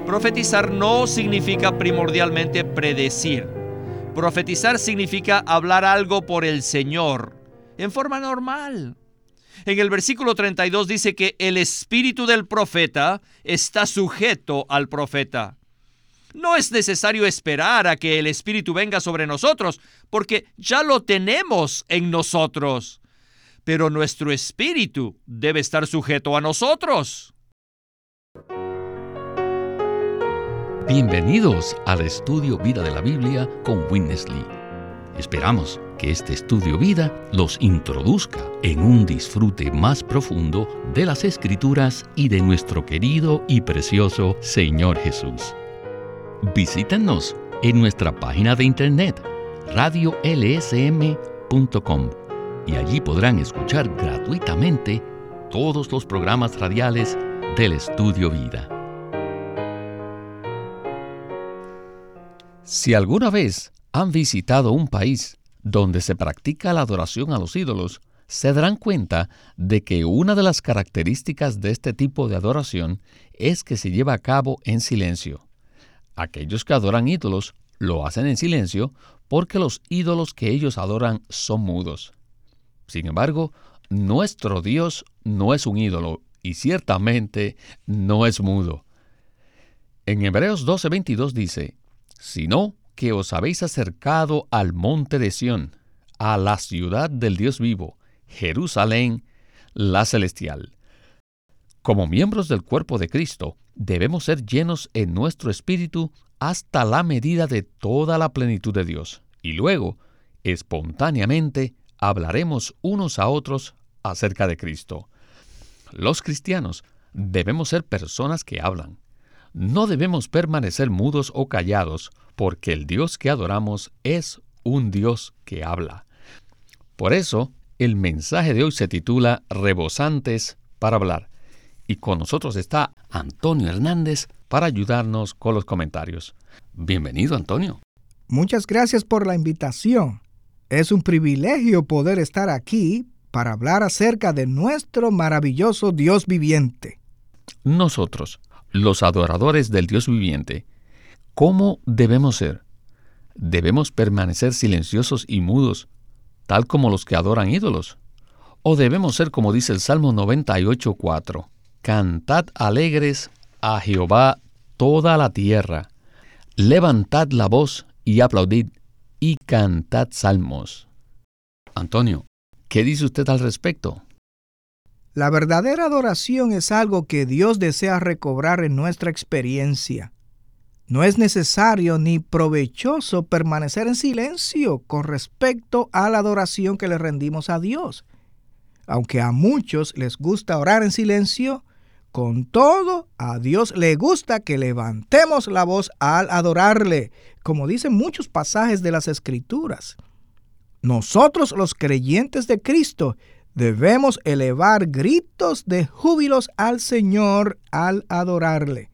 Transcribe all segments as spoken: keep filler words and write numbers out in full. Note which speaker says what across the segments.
Speaker 1: Profetizar no significa primordialmente predecir. Profetizar significa hablar algo por el Señor, en forma normal. En el versículo treinta y dos dice que el espíritu del profeta está sujeto al profeta. No es necesario esperar a que el espíritu venga sobre nosotros, porque ya lo tenemos en nosotros. Pero nuestro espíritu debe estar sujeto a nosotros.
Speaker 2: Bienvenidos al Estudio Vida de la Biblia con Witness Lee. Esperamos que este Estudio Vida los introduzca en un disfrute más profundo de las Escrituras y de nuestro querido y precioso Señor Jesús. Visítenos en nuestra página de internet radio l s m punto com y allí podrán escuchar gratuitamente todos los programas radiales del Estudio Vida. Si alguna vez han visitado un país donde se practica la adoración a los ídolos, se darán cuenta de que una de las características de este tipo de adoración es que se lleva a cabo en silencio. Aquellos que adoran ídolos lo hacen en silencio porque los ídolos que ellos adoran son mudos. Sin embargo, nuestro Dios no es un ídolo y ciertamente no es mudo. En Hebreos doce veintidós dice: sino que os habéis acercado al monte de Sión, a la ciudad del Dios vivo, Jerusalén, la celestial. Como miembros del cuerpo de Cristo, debemos ser llenos en nuestro espíritu hasta la medida de toda la plenitud de Dios, y luego, espontáneamente, hablaremos unos a otros acerca de Cristo. Los cristianos debemos ser personas que hablan. No debemos permanecer mudos o callados, porque el Dios que adoramos es un Dios que habla. Por eso, el mensaje de hoy se titula Rebosantes para hablar. Y con nosotros está Antonio Hernández para ayudarnos con los comentarios. Bienvenido, Antonio.
Speaker 3: Muchas gracias por la invitación. Es un privilegio poder estar aquí para hablar acerca de nuestro maravilloso Dios viviente.
Speaker 2: Nosotros, los adoradores del Dios viviente, ¿cómo debemos ser? ¿Debemos permanecer silenciosos y mudos, tal como los que adoran ídolos? ¿O debemos ser como dice el Salmo noventa y ocho cuatro? Cantad alegres a Jehová toda la tierra, levantad la voz y aplaudid, y cantad salmos. Antonio, ¿qué dice usted al respecto?
Speaker 3: La verdadera adoración es algo que Dios desea recobrar en nuestra experiencia. No es necesario ni provechoso permanecer en silencio con respecto a la adoración que le rendimos a Dios. Aunque a muchos les gusta orar en silencio, con todo, a Dios le gusta que levantemos la voz al adorarle, como dicen muchos pasajes de las Escrituras. Nosotros, los creyentes de Cristo, debemos elevar gritos de júbilos al Señor al adorarle.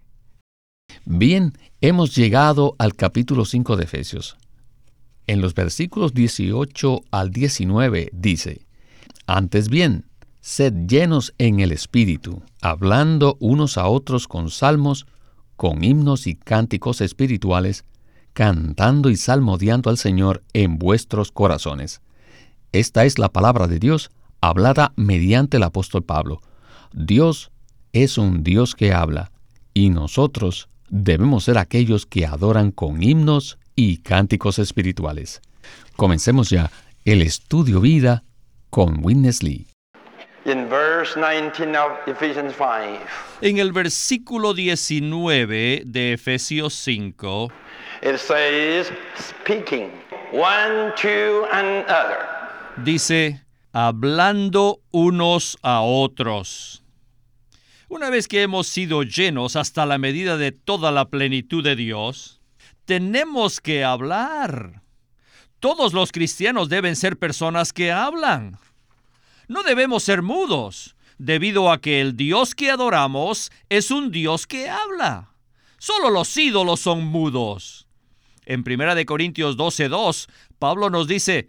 Speaker 2: Bien, hemos llegado al capítulo cinco de Efesios. En los versículos dieciocho al diecinueve dice: Antes bien, sed llenos en el Espíritu, hablando unos a otros con salmos, con himnos y cánticos espirituales, cantando y salmodiando al Señor en vuestros corazones. Esta es la palabra de Dios, hablada mediante el apóstol Pablo. Dios es un Dios que habla, y nosotros debemos ser aquellos que adoran con himnos y cánticos espirituales. Comencemos ya el Estudio Vida con Witness Lee.
Speaker 4: In verse nineteen of Ephesians five.
Speaker 1: En el versículo diecinueve de Efesios cinco,
Speaker 4: It says, speaking one to another.
Speaker 1: dice, hablando unos a otros. Una vez que hemos sido llenos hasta la medida de toda la plenitud de Dios, tenemos que hablar. Todos los cristianos deben ser personas que hablan. No debemos ser mudos, debido a que el Dios que adoramos es un Dios que habla. Solo los ídolos son mudos. En primera de Corintios doce dos, Pablo nos dice,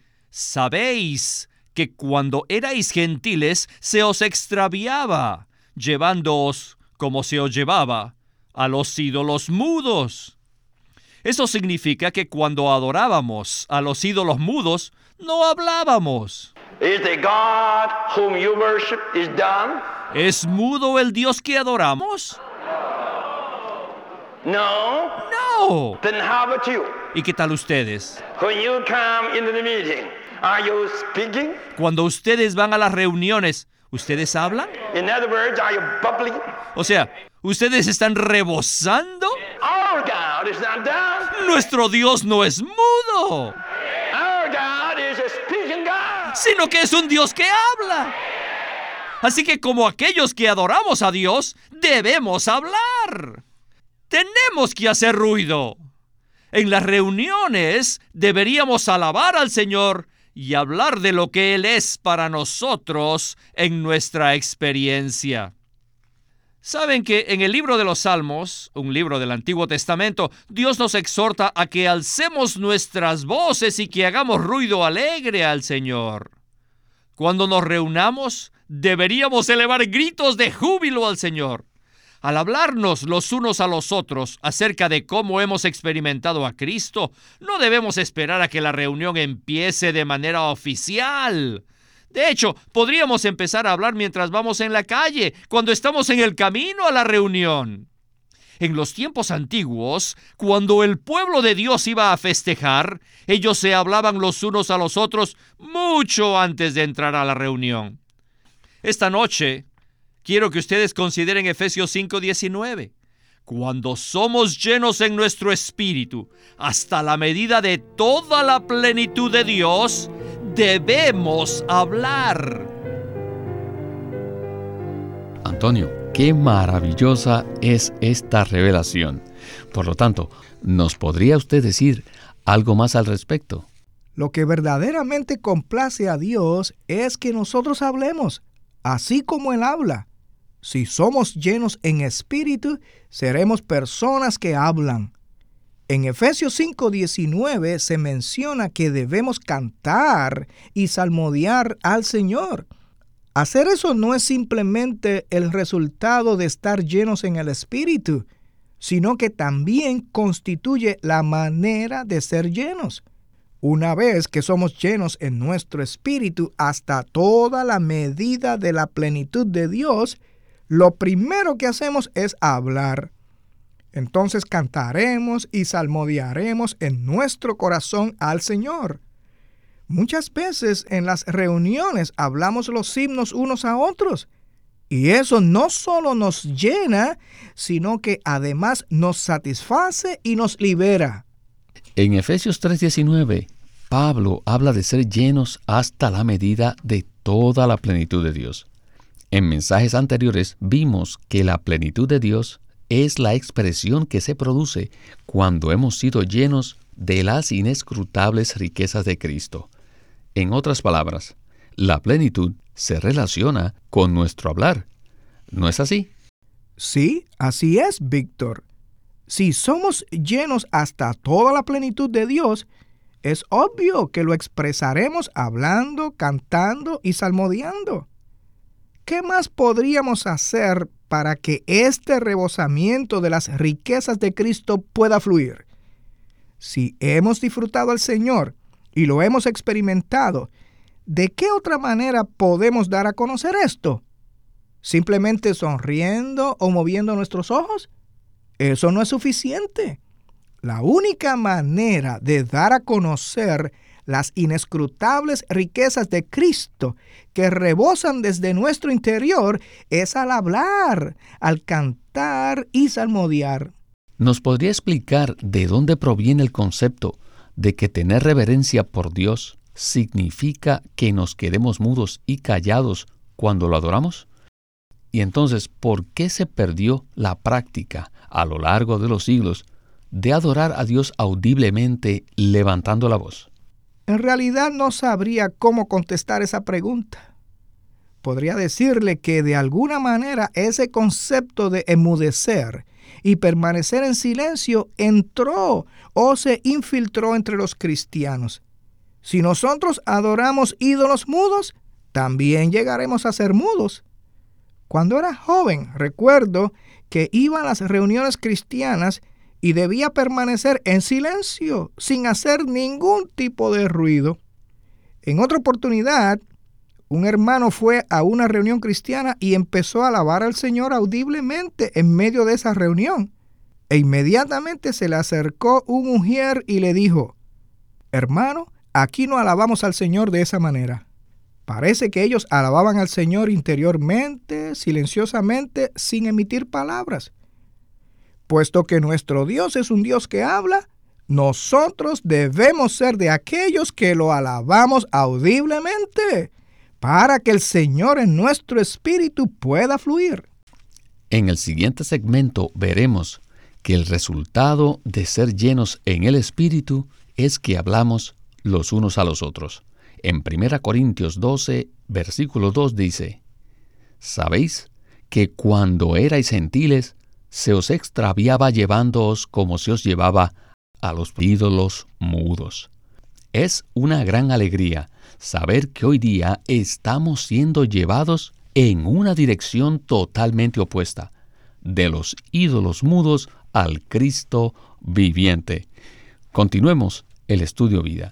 Speaker 1: sabéis que cuando erais gentiles se os extraviaba, llevándoos como se os llevaba, a los ídolos mudos. Eso significa que cuando adorábamos a los ídolos mudos, no hablábamos.
Speaker 4: Is the God whom you worship is dumb?
Speaker 1: ¿Es mudo el Dios que adoramos?
Speaker 4: No.
Speaker 1: No.
Speaker 4: Then how about you?
Speaker 1: ¿Y qué tal ustedes?
Speaker 4: When you come into the meeting, are you speaking?
Speaker 1: Cuando ustedes van a las reuniones, ¿ustedes hablan?
Speaker 4: In other words, are you bubbling?
Speaker 1: O sea, ¿ustedes están rebosando?
Speaker 4: Our God is not dumb.
Speaker 1: Nuestro Dios no es mudo,
Speaker 4: Our God is a speaking God.
Speaker 1: sino que es un Dios que habla. Así que como aquellos que adoramos a Dios, debemos hablar. Tenemos que hacer ruido. En las reuniones deberíamos alabar al Señor y hablar de lo que Él es para nosotros en nuestra experiencia. Saben que en el libro de los Salmos, un libro del Antiguo Testamento, Dios nos exhorta a que alcemos nuestras voces y que hagamos ruido alegre al Señor. Cuando nos reunamos, deberíamos elevar gritos de júbilo al Señor. Al hablarnos los unos a los otros acerca de cómo hemos experimentado a Cristo, no debemos esperar a que la reunión empiece de manera oficial. De hecho, podríamos empezar a hablar mientras vamos en la calle, cuando estamos en el camino a la reunión. En los tiempos antiguos, cuando el pueblo de Dios iba a festejar, ellos se hablaban los unos a los otros mucho antes de entrar a la reunión. Esta noche, quiero que ustedes consideren Efesios cinco diecinueve. Cuando somos llenos en nuestro espíritu, hasta la medida de toda la plenitud de Dios, debemos hablar.
Speaker 2: Antonio, qué maravillosa es esta revelación. Por lo tanto, ¿nos podría usted decir algo más al respecto?
Speaker 3: Lo que verdaderamente complace a Dios es que nosotros hablemos, así como Él habla. Si somos llenos en espíritu, seremos personas que hablan. En Efesios cinco diecinueve se menciona que debemos cantar y salmodiar al Señor. Hacer eso no es simplemente el resultado de estar llenos en el espíritu, sino que también constituye la manera de ser llenos. Una vez que somos llenos en nuestro espíritu hasta toda la medida de la plenitud de Dios, lo primero que hacemos es hablar. Entonces cantaremos y salmodiaremos en nuestro corazón al Señor. Muchas veces en las reuniones hablamos los himnos unos a otros, y eso no solo nos llena, sino que además nos satisface y nos libera.
Speaker 2: En Efesios tres diecinueve, Pablo habla de ser llenos hasta la medida de toda la plenitud de Dios. En mensajes anteriores vimos que la plenitud de Dios es la expresión que se produce cuando hemos sido llenos de las inescrutables riquezas de Cristo. En otras palabras, la plenitud se relaciona con nuestro hablar. ¿No es así?
Speaker 3: Sí, así es, Víctor. Si somos llenos hasta toda la plenitud de Dios, es obvio que lo expresaremos hablando, cantando y salmodiando. ¿Qué más podríamos hacer para que este rebosamiento de las riquezas de Cristo pueda fluir? Si hemos disfrutado al Señor y lo hemos experimentado, ¿de qué otra manera podemos dar a conocer esto? ¿Simplemente sonriendo o moviendo nuestros ojos? Eso no es suficiente. La única manera de dar a conocer las inescrutables riquezas de Cristo que rebosan desde nuestro interior es al hablar, al cantar y salmodiar.
Speaker 2: ¿Nos podría explicar de dónde proviene el concepto de que tener reverencia por Dios significa que nos quedemos mudos y callados cuando lo adoramos? Y entonces, ¿por qué se perdió la práctica a lo largo de los siglos de adorar a Dios audiblemente levantando la voz?
Speaker 3: En realidad no sabría cómo contestar esa pregunta. Podría decirle que de alguna manera ese concepto de enmudecer y permanecer en silencio entró o se infiltró entre los cristianos. Si nosotros adoramos ídolos mudos, también llegaremos a ser mudos. Cuando era joven, recuerdo que iba a las reuniones cristianas y debía permanecer en silencio, sin hacer ningún tipo de ruido. En otra oportunidad, un hermano fue a una reunión cristiana y empezó a alabar al Señor audiblemente en medio de esa reunión. E inmediatamente se le acercó un ujier y le dijo: hermano, aquí no alabamos al Señor de esa manera. Parece que ellos alababan al Señor interiormente, silenciosamente, sin emitir palabras. Puesto que nuestro Dios es un Dios que habla, nosotros debemos ser de aquellos que lo alabamos audiblemente, para que el Señor en nuestro espíritu pueda fluir.
Speaker 2: En el siguiente segmento veremos que el resultado de ser llenos en el Espíritu es que hablamos los unos a los otros. En primera Corintios doce, versículo dos dice: ¿sabéis que cuando erais gentiles, se os extraviaba llevándoos como se os llevaba a los ídolos mudos? Es una gran alegría saber que hoy día estamos siendo llevados en una dirección totalmente opuesta, de los ídolos mudos al Cristo viviente. Continuemos el estudio vida.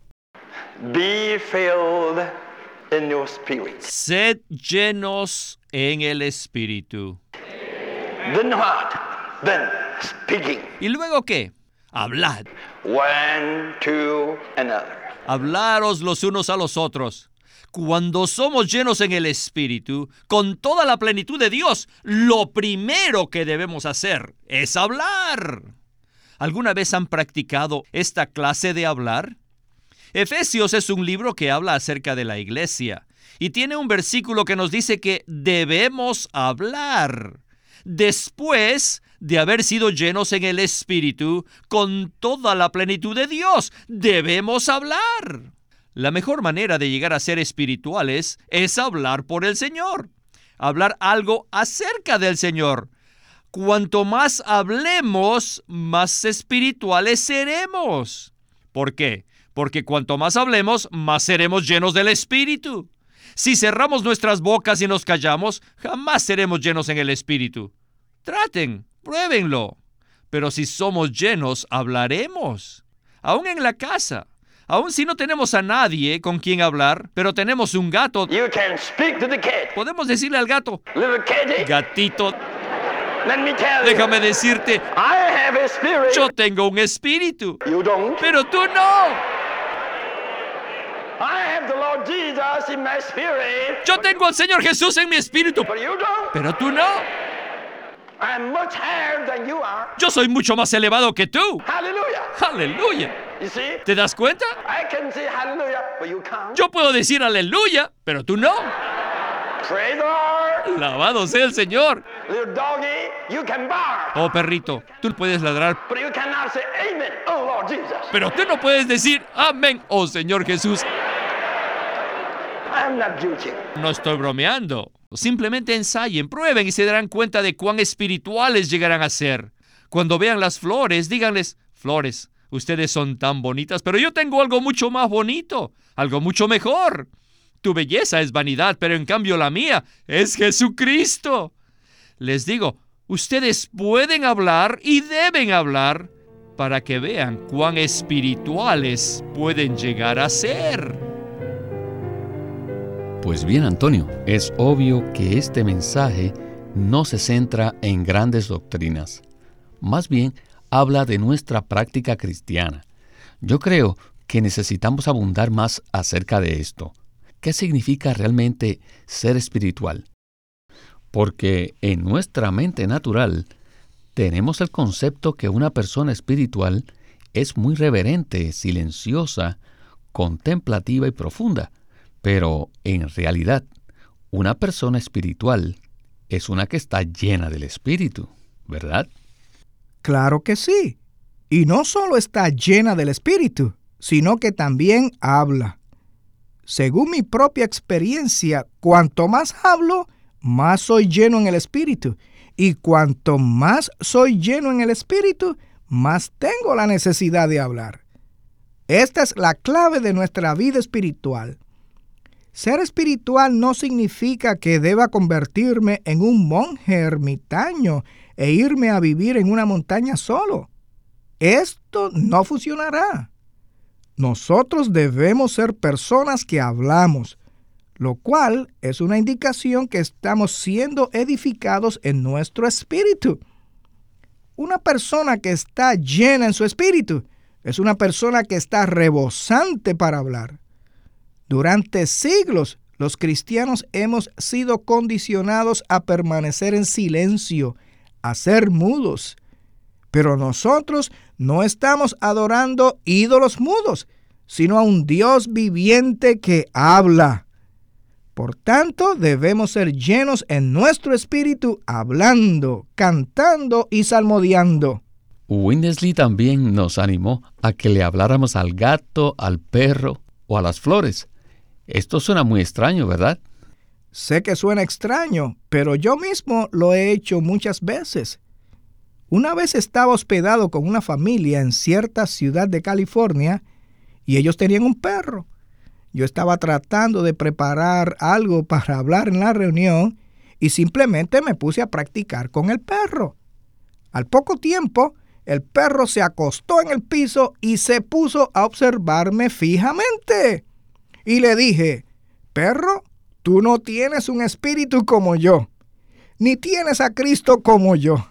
Speaker 4: Be filled in your spirit.
Speaker 1: Sed llenos en el Espíritu.
Speaker 4: Then what? Then speaking.
Speaker 1: ¿Y luego qué? Hablad.
Speaker 4: One to another.
Speaker 1: Hablaros los unos a los otros. Cuando somos llenos en el Espíritu, con toda la plenitud de Dios, lo primero que debemos hacer es hablar. ¿Alguna vez han practicado esta clase de hablar? Efesios es un libro que habla acerca de la iglesia y tiene un versículo que nos dice que debemos hablar. Después de haber sido llenos en el Espíritu, con toda la plenitud de Dios, debemos hablar. La mejor manera de llegar a ser espirituales es hablar por el Señor, hablar algo acerca del Señor. Cuanto más hablemos, más espirituales seremos. ¿Por qué? Porque cuanto más hablemos, más seremos llenos del Espíritu. Si cerramos nuestras bocas y nos callamos, jamás seremos llenos en el Espíritu. Traten, pruébenlo. Pero si somos llenos, hablaremos. Aún en la casa. Aún si no tenemos a nadie con quien hablar, pero tenemos un gato,
Speaker 4: You can speak to the cat.
Speaker 1: podemos decirle al gato:
Speaker 4: Little kitty,
Speaker 1: gatito,
Speaker 4: let me tell
Speaker 1: déjame decirte,
Speaker 4: you. I have a spirit.
Speaker 1: yo tengo un espíritu,
Speaker 4: You don't.
Speaker 1: pero tú no.
Speaker 4: I have the Lord Jesus in my spirit.
Speaker 1: Yo tengo al Señor Jesús en mi espíritu,
Speaker 4: But you don't.
Speaker 1: pero tú no.
Speaker 4: I'm much higher than you are.
Speaker 1: Yo soy mucho más elevado que tú.
Speaker 4: Hallelujah.
Speaker 1: ¡Aleluya!
Speaker 4: You see?
Speaker 1: ¿Te das cuenta?
Speaker 4: I can say hallelujah, but you can't.
Speaker 1: Yo puedo decir aleluya, pero tú no.
Speaker 4: Praise the Lord.
Speaker 1: Alabado sea el Señor.
Speaker 4: Little doggy, you can bark,
Speaker 1: Oh, perrito, tú puedes ladrar,
Speaker 4: but you cannot say amen. Oh, Lord Jesus.
Speaker 1: pero tú no puedes decir amén, oh Señor Jesús.
Speaker 4: I'm not joking.
Speaker 1: No estoy bromeando. Simplemente ensayen, prueben y se darán cuenta de cuán espirituales llegarán a ser. Cuando vean las flores, díganles: flores, ustedes son tan bonitas, pero yo tengo algo mucho más bonito, algo mucho mejor. Tu belleza es vanidad, pero en cambio la mía es Jesucristo. Les digo, ustedes pueden hablar y deben hablar para que vean cuán espirituales pueden llegar a ser.
Speaker 2: Pues bien, Antonio, es obvio que este mensaje no se centra en grandes doctrinas. Más bien, habla de nuestra práctica cristiana. Yo creo que necesitamos abundar más acerca de esto. ¿Qué significa realmente ser espiritual? Porque en nuestra mente natural tenemos el concepto que una persona espiritual es muy reverente, silenciosa, contemplativa y profunda. Pero en realidad, una persona espiritual es una que está llena del Espíritu, ¿verdad?
Speaker 3: Claro que sí. Y no solo está llena del Espíritu, sino que también habla. Según mi propia experiencia, cuanto más hablo, más soy lleno en el Espíritu. Y cuanto más soy lleno en el Espíritu, más tengo la necesidad de hablar. Esta es la clave de nuestra vida espiritual. Ser espiritual no significa que deba convertirme en un monje ermitaño e irme a vivir en una montaña solo. Esto no funcionará. Nosotros debemos ser personas que hablamos, lo cual es una indicación que estamos siendo edificados en nuestro espíritu. Una persona que está llena en su espíritu es una persona que está rebosante para hablar. Durante siglos, los cristianos hemos sido condicionados a permanecer en silencio, a ser mudos. Pero nosotros no estamos adorando ídolos mudos, sino a un Dios viviente que habla. Por tanto, debemos ser llenos en nuestro espíritu, hablando, cantando y salmodiando.
Speaker 2: Winnesley también nos animó a que le habláramos al gato, al perro o a las flores. Esto suena muy extraño, ¿verdad?
Speaker 3: Sé que suena extraño, pero yo mismo lo he hecho muchas veces. Una vez estaba hospedado con una familia en cierta ciudad de California y ellos tenían un perro. Yo estaba tratando de preparar algo para hablar en la reunión y simplemente me puse a practicar con el perro. Al poco tiempo, el perro se acostó en el piso y se puso a observarme fijamente. Y le dije, perro, tú no tienes un espíritu como yo, ni tienes a Cristo como yo.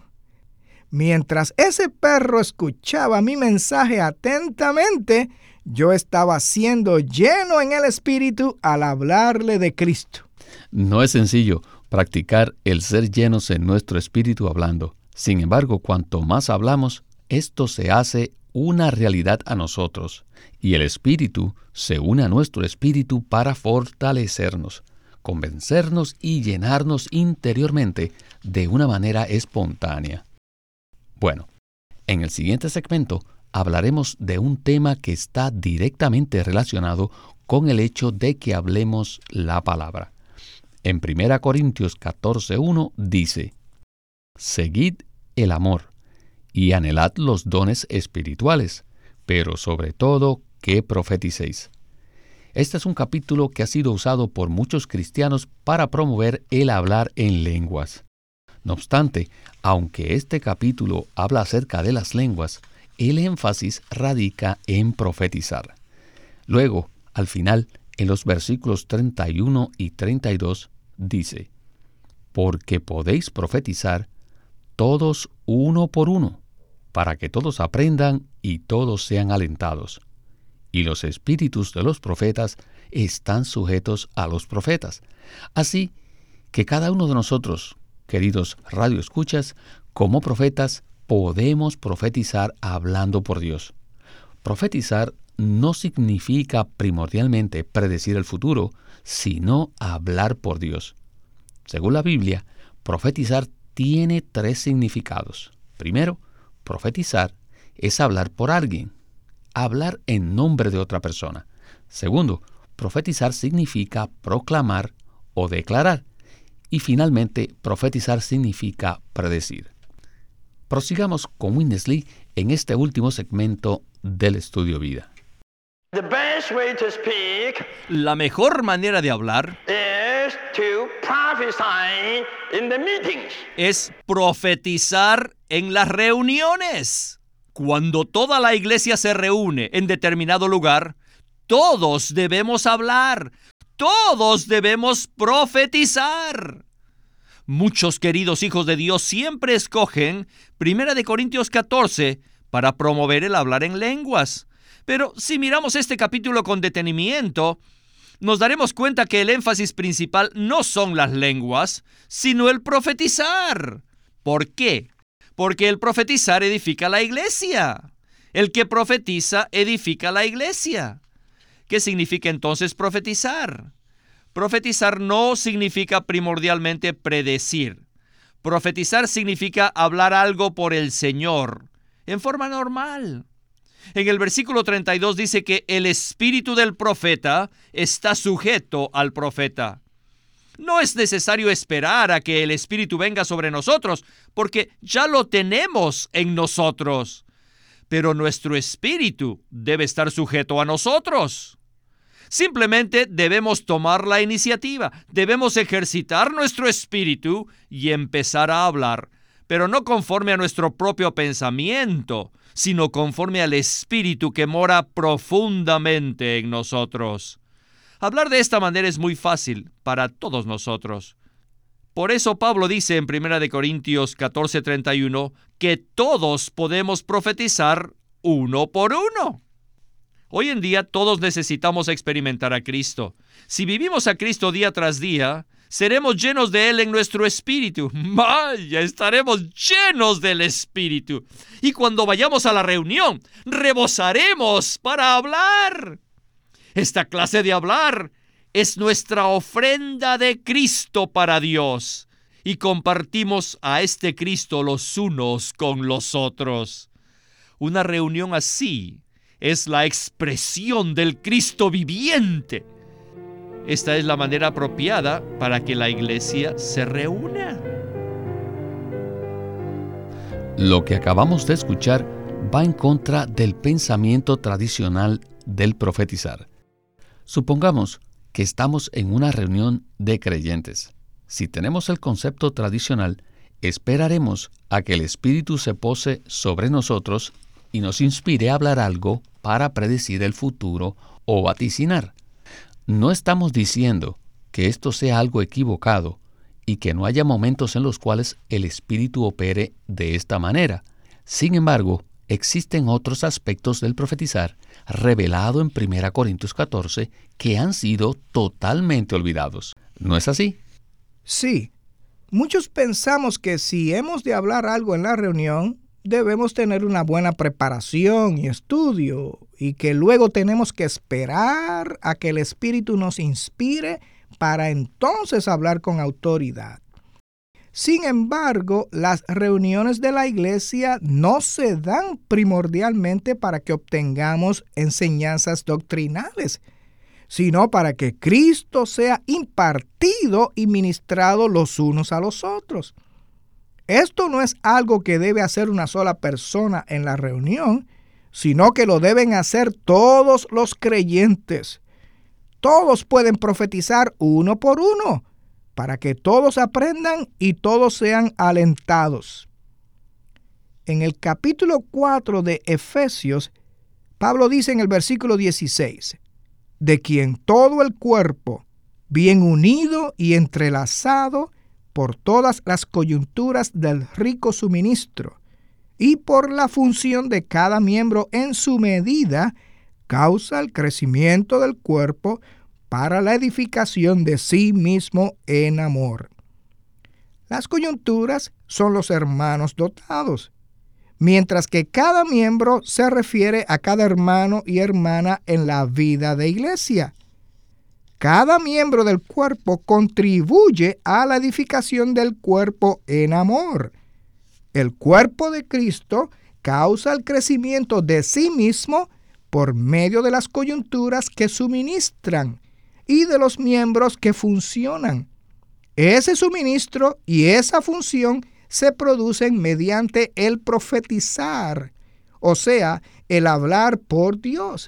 Speaker 3: Mientras ese perro escuchaba mi mensaje atentamente, yo estaba siendo lleno en el espíritu al hablarle de Cristo.
Speaker 2: No es sencillo practicar el ser llenos en nuestro espíritu hablando. Sin embargo, cuanto más hablamos, esto se hace una realidad a nosotros, y el Espíritu se une a nuestro espíritu para fortalecernos, convencernos y llenarnos interiormente de una manera espontánea. Bueno, en el siguiente segmento hablaremos de un tema que está directamente relacionado con el hecho de que hablemos la palabra. En primera Corintios catorce uno dice, «Seguid el amor, y anhelad los dones espirituales, pero sobre todo que profeticéis». Este es un capítulo que ha sido usado por muchos cristianos para promover el hablar en lenguas. No obstante, aunque este capítulo habla acerca de las lenguas, el énfasis radica en profetizar. Luego, al final, en los versículos treinta y uno y treinta y dos, dice, «Porque podéis profetizar todos uno por uno, para que todos aprendan y todos sean alentados. Y los espíritus de los profetas están sujetos a los profetas. Así que cada uno de nosotros, queridos radioescuchas, como profetas, podemos profetizar hablando por Dios. Profetizar no significa primordialmente predecir el futuro, sino hablar por Dios. Según la Biblia, profetizar tiene tres significados. Primero, profetizar es hablar por alguien, hablar en nombre de otra persona. Segundo, profetizar significa proclamar o declarar. Y finalmente, profetizar significa predecir. Prosigamos con Winnesley en este último segmento del Estudio Vida.
Speaker 4: The best way to speak
Speaker 1: La mejor manera de hablar
Speaker 4: is to prophesy in the meetings.
Speaker 1: es profetizar en las reuniones. Cuando toda la iglesia se reúne en determinado lugar, todos debemos hablar, todos debemos profetizar. Muchos queridos hijos de Dios siempre escogen primera de Corintios catorce para promover el hablar en lenguas. Pero si miramos este capítulo con detenimiento, nos daremos cuenta que el énfasis principal no son las lenguas, sino el profetizar. ¿Por qué? Porque el profetizar edifica la iglesia. El que profetiza edifica la iglesia. ¿Qué significa entonces profetizar? Profetizar no significa primordialmente predecir. Profetizar significa hablar algo por el Señor, en forma normal. En el versículo treinta y dos dice que el espíritu del profeta está sujeto al profeta. No es necesario esperar a que el espíritu venga sobre nosotros, porque ya lo tenemos en nosotros. Pero nuestro espíritu debe estar sujeto a nosotros. Simplemente debemos tomar la iniciativa, debemos ejercitar nuestro espíritu y empezar a hablar, pero no conforme a nuestro propio pensamiento, sino conforme al Espíritu que mora profundamente en nosotros. Hablar de esta manera es muy fácil para todos nosotros. Por eso Pablo dice en primera de Corintios catorce treinta y uno que todos podemos profetizar uno por uno. Hoy en día todos necesitamos experimentar a Cristo. Si vivimos a Cristo día tras día, seremos llenos de Él en nuestro espíritu. ¡Vaya! Estaremos llenos del Espíritu. Y cuando vayamos a la reunión, rebosaremos para hablar. Esta clase de hablar es nuestra ofrenda de Cristo para Dios. Y compartimos a este Cristo los unos con los otros. Una reunión así es la expresión del Cristo viviente. Esta es la manera apropiada para que la iglesia se reúna.
Speaker 2: Lo que acabamos de escuchar va en contra del pensamiento tradicional del profetizar. Supongamos que estamos en una reunión de creyentes. Si tenemos el concepto tradicional, esperaremos a que el Espíritu se pose sobre nosotros y nos inspire a hablar algo para predecir el futuro o vaticinar. No estamos diciendo que esto sea algo equivocado y que no haya momentos en los cuales el Espíritu opere de esta manera. Sin embargo, existen otros aspectos del profetizar revelado en primera Corintios catorce que han sido totalmente olvidados. ¿No es así?
Speaker 3: Sí. Muchos pensamos que si hemos de hablar algo en la reunión, debemos tener una buena preparación y estudio, y que luego tenemos que esperar a que el Espíritu nos inspire para entonces hablar con autoridad. Sin embargo, las reuniones de la iglesia no se dan primordialmente para que obtengamos enseñanzas doctrinales, sino para que Cristo sea impartido y ministrado los unos a los otros. Esto no es algo que debe hacer una sola persona en la reunión, sino que lo deben hacer todos los creyentes. Todos pueden profetizar uno por uno, para que todos aprendan y todos sean alentados. En el capítulo cuatro de Efesios, Pablo dice en el versículo dieciséis, de quien todo el cuerpo, bien unido y entrelazado por todas las coyunturas del rico suministro, y por la función de cada miembro en su medida, causa el crecimiento del cuerpo para la edificación de sí mismo en amor. Las coyunturas son los hermanos dotados, mientras que cada miembro se refiere a cada hermano y hermana en la vida de iglesia. Cada miembro del cuerpo contribuye a la edificación del cuerpo en amor. El cuerpo de Cristo causa el crecimiento de sí mismo por medio de las coyunturas que suministran y de los miembros que funcionan. Ese suministro y esa función se producen mediante el profetizar, o sea, el hablar por Dios.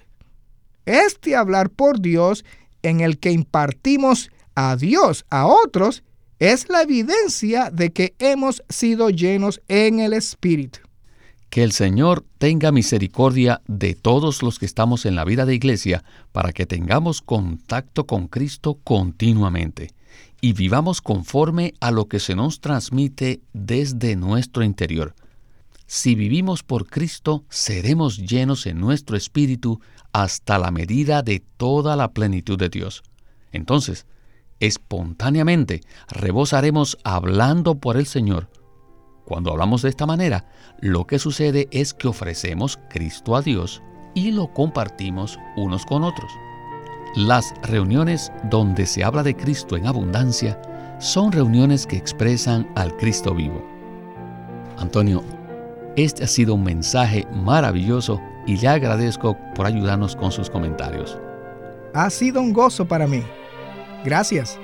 Speaker 3: Este hablar por Dios, en el que impartimos a Dios a otros, es la evidencia de que hemos sido llenos en el Espíritu.
Speaker 2: Que el Señor tenga misericordia de todos los que estamos en la vida de iglesia para que tengamos contacto con Cristo continuamente y vivamos conforme a lo que se nos transmite desde nuestro interior. Si vivimos por Cristo, seremos llenos en nuestro espíritu hasta la medida de toda la plenitud de Dios. Entonces, espontáneamente rebosaremos hablando por el Señor. Cuando hablamos de esta manera, lo que sucede es que ofrecemos Cristo a Dios y lo compartimos unos con otros. Las reuniones donde se habla de Cristo en abundancia son reuniones que expresan al Cristo vivo. Antonio, este ha sido un mensaje maravilloso y le agradezco por ayudarnos con sus comentarios.
Speaker 3: Ha sido un gozo para mí. Gracias.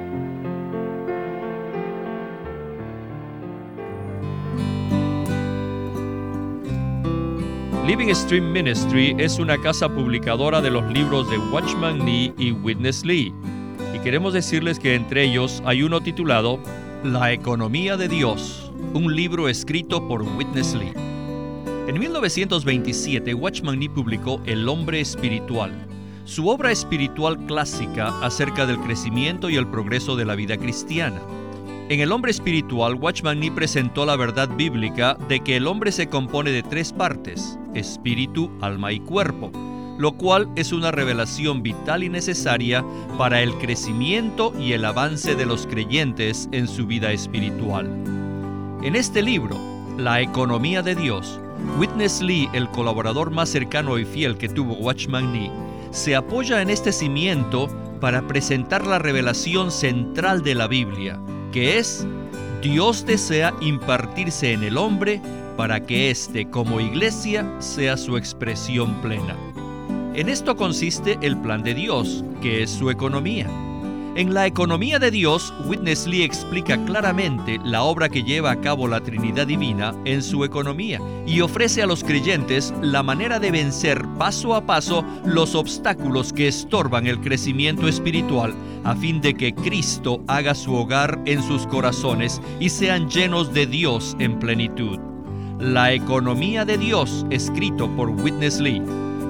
Speaker 1: Living Stream Ministry es una casa publicadora de los libros de Watchman Nee y Witness Lee. Y queremos decirles que entre ellos hay uno titulado La economía de Dios, un libro escrito por Witness Lee. En mil novecientos veintisiete, Watchman Nee publicó El hombre espiritual, su obra espiritual clásica acerca del crecimiento y el progreso de la vida cristiana. En El hombre espiritual, Watchman Nee presentó la verdad bíblica de que el hombre se compone de tres partes: espíritu, alma y cuerpo, lo cual es una revelación vital y necesaria para el crecimiento y el avance de los creyentes en su vida espiritual. En este libro, La economía de Dios, Witness Lee, el colaborador más cercano y fiel que tuvo Watchman Nee, se apoya en este cimiento para presentar la revelación central de la Biblia, que es: Dios desea impartirse en el hombre para que éste, como iglesia, sea su expresión plena. En esto consiste el plan de Dios, que es su economía. En la economía de Dios, Witness Lee explica claramente la obra que lleva a cabo la Trinidad Divina en su economía y ofrece a los creyentes la manera de vencer paso a paso los obstáculos que estorban el crecimiento espiritual, a fin de que Cristo haga su hogar en sus corazones y sean llenos de Dios en plenitud. La economía de Dios, escrito por Witness Lee.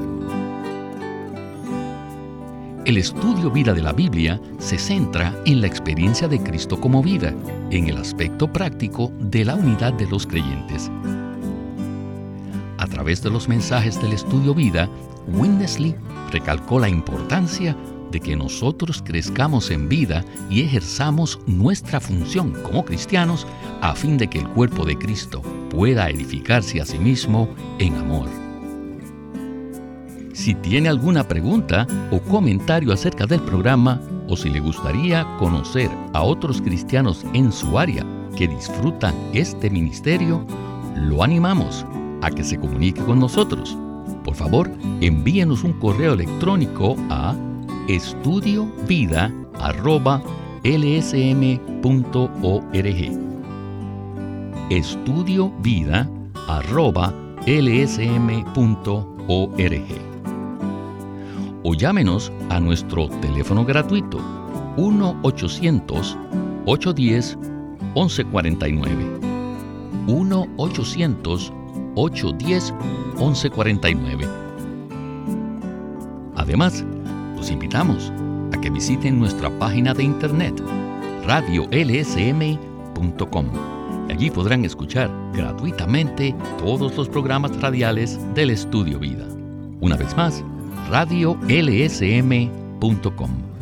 Speaker 2: El estudio vida de la Biblia se centra en la experiencia de Cristo como vida, en el aspecto práctico de la unidad de los creyentes. A través de los mensajes del estudio vida, Witness Lee recalcó la importancia de que nosotros crezcamos en vida y ejerzamos nuestra función como cristianos a fin de que el cuerpo de Cristo pueda edificarse a sí mismo en amor. Si tiene alguna pregunta o comentario acerca del programa, o si le gustaría conocer a otros cristianos en su área que disfrutan este ministerio, lo animamos a que se comunique con nosotros. Por favor, envíenos un correo electrónico a estudiovida arroba l s m punto org. estudiovida arroba l s m punto org. O llámenos a nuestro teléfono gratuito uno ochocientos, ochocientos diez, once cuarenta y nueve. uno ochocientos, ochocientos diez, once cuarenta y nueve. Además, los invitamos a que visiten nuestra página de internet radio l s m punto com. Allí podrán escuchar gratuitamente todos los programas radiales del Estudio Vida. Una vez más, radio l s m punto com.